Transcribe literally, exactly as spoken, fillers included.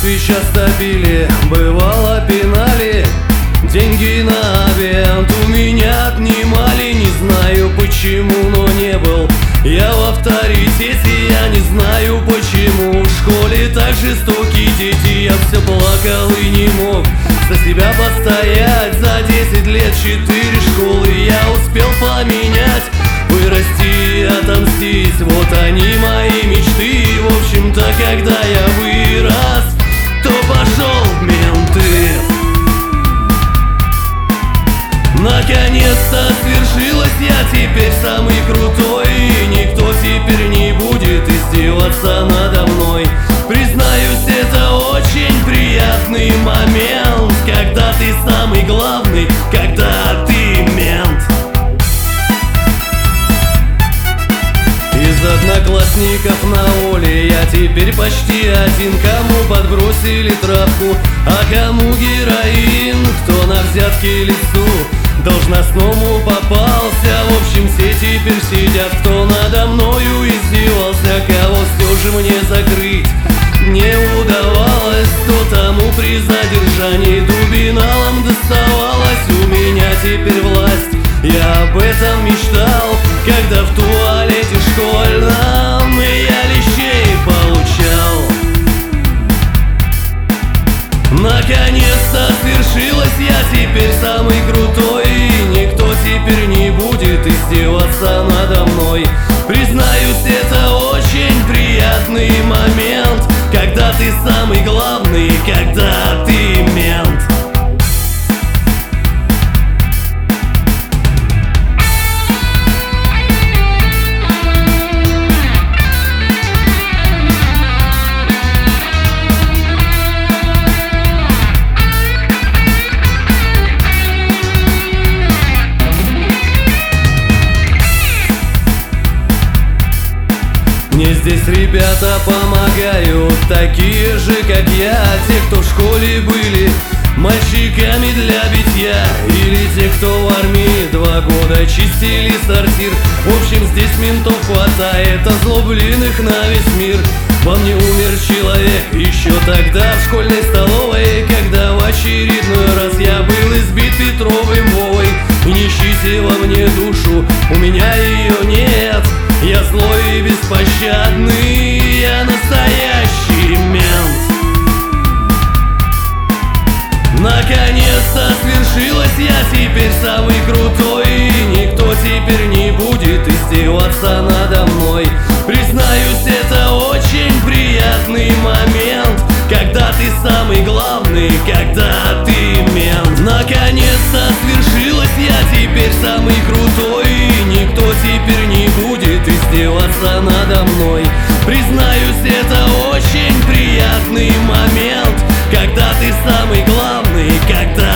детстве часто били, бывало пинали, деньги на обед у меня отнимали. Не знаю почему, но не был я в авторитете. Я не знаю почему в школе так жестоки дети. Я все плакал и не мог за себя постоять. За десять лет четыре школы я успел поменять, вырасти и отомстить. Вот они мои мечты. В общем-то, когда я вырос, то пошел в менты. Наконец-то свершилось, я теперь самый крутой, и никто теперь не будет издеваться надо мной. Признаюсь, это очень приятный момент, когда ты самый главный, когда ты мент. Из одноклассников на воле я теперь почти один. Кому подбросили травку, а кому героин, кто на взятке лесу должностному попался. В общем, все теперь сидят, кто надо мною издевался. Кого все же мне закрыть не удавалось, то тому при задержании дубиналом доставалось. У меня теперь власть, я об этом мечтал, когда в туалете школьном я лещей получал. Наконец-то свершилось, я теперь самый крутой, и никто теперь не будет издеваться надо мной. Признаюсь, это очень приятный момент, когда ты самый главный, когда ты мент. Мне здесь ребята помогают, такие же, как я, те, кто в школе были мальчиками для битья, или те, кто в армии два года чистили сортир. В общем, здесь ментов хватает, озлобленных на весь мир. Во мне умер человек еще тогда в школьной столовой, когда в очередной раз я был избит Петровым Вовой. И не ищите во мне душу, у меня ее нет. Я злой и беспощадный, я настоящий мент. Наконец-то свершилось, я теперь самый крутой, и никто теперь не будет издеваться надо мной. Признаюсь, это очень приятный момент, когда ты самый главный, когда ты мент. Наконец-то свершилось, я теперь самый крутой, и никто теперь не будет издеваться надо мной. Признаюсь, это очень приятный момент, когда ты самый главный, когда